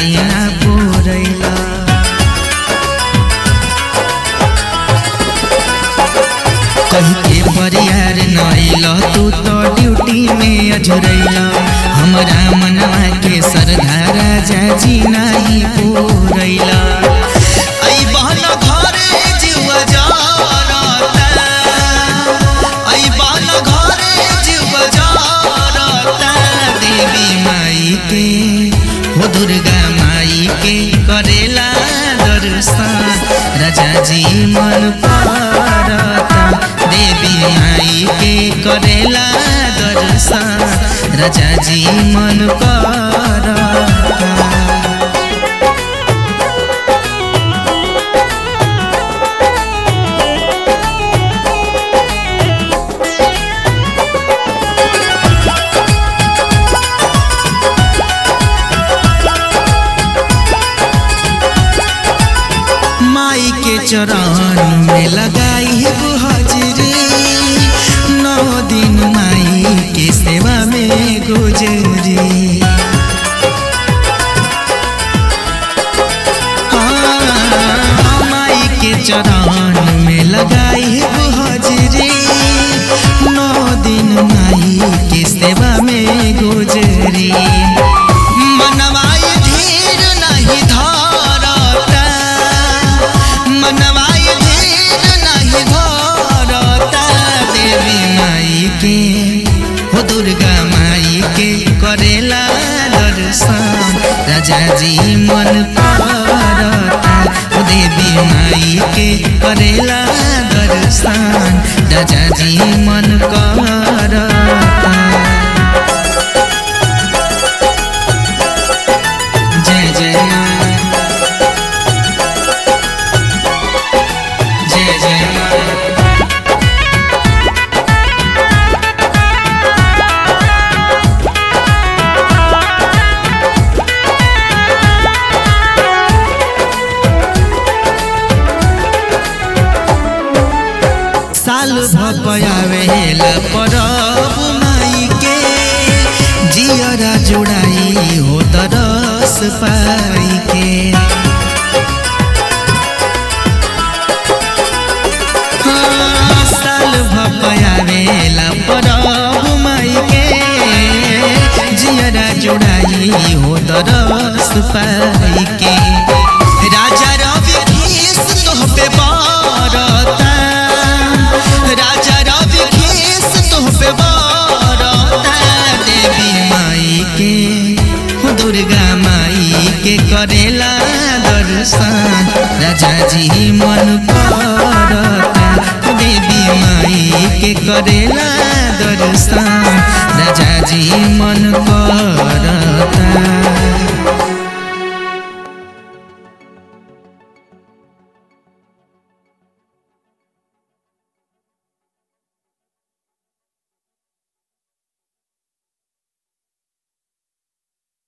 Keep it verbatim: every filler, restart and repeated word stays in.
जी ना पूरैला। कही के परियार नैला तू तो ड्यूटी में अझुरैला। हमरा मनवा के सरधा राजा जी नहीं पूरैला। आई बहन घरे जीवा जारता, आई बहन घरे जीवा जारता। देवी माई के हो दुर्गा माई के करेला दर्शन राजा जी मन परता। देवी माई के करेला दर्शन राजा जी मन करता। माई के चरण में लगाई हाजिरी। नौ दिन माई के सेवा में गुजरी। हाँ, माई के चरण में लगाई हाजिरी। नौ दिन माई के सेवा में गुजरी। मनवाई धीर नहीं धरता, मनवाई धीर नहीं धरता। देवी माई के हो दुर्गा माई के करेला दर्शन राजा जी मन परता। हो देवी माई के करेला दर्शन राजा जी मन करता। जय जय माँ, जय जय माँ। साल भपयावेला परब माई के जियरा जुड़ाई हो तरस पाई के। हाँ, साल भपयावेला परब माई के जियरा जुड़ाई हो तरस पाई के। राजा रवि खीस तोह पे बरता, राजा रवि खीस तोह पे बरता। देवी माई के हो दुर्गा माई के करेला दर्शन राजा जी मन करता। देवी माई के करेला दर्शन